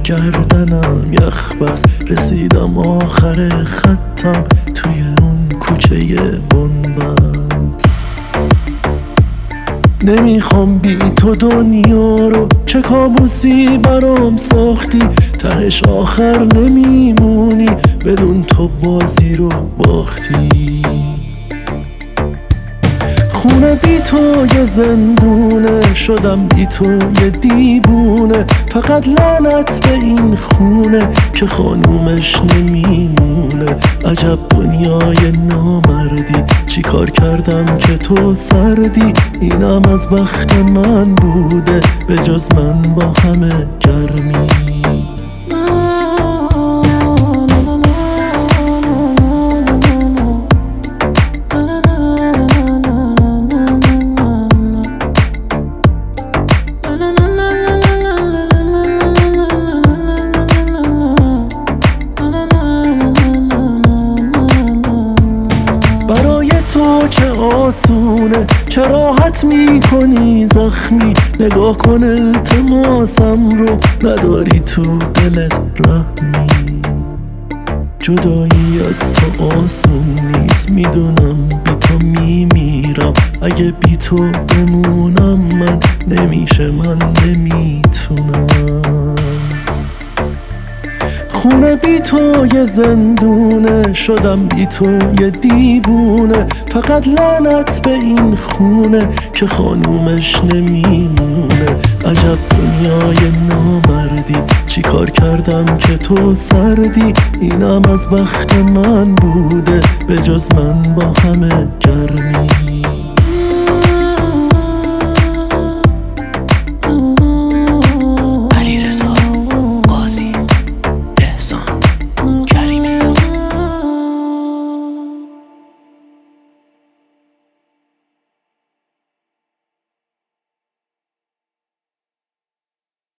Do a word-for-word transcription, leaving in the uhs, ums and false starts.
گردنم یخ بس، رسیدم آخر خطم توی اون کوچه بنبست. نمیخوام بی تو دنیا رو، چه کابوسی برام ساختی، تهش آخر نمیمونی بدون تو بازی رو باختی. خونه بی تو یه زندونه، شدم بی تو یه دیوونه، فقط لعنت به این خونه که خانومش نمیمونه. عجب دنیای نامردی، چی کار کردم که تو سردی، اینم از بخت من بوده به جز من با همه گرمی. تو چه آسونه، چه راحت میکنی زخمی، نگاه کن التماسم رو، نداری تو دلت رحمی. جدایی از تو آسون نیست، میدونم بی تو میمیرم، اگه بی تو بمونم من نمیشه، من نمیتونم. خونه بی تو یه زندونه، شدم بی تو یه دیوونه، فقط لعنت به این خونه که خانومش نمیمونه. عجب دنیای نامردی، چی کار کردم که تو سردی، اینم از بخت من بوده به جز من با همه گرمی.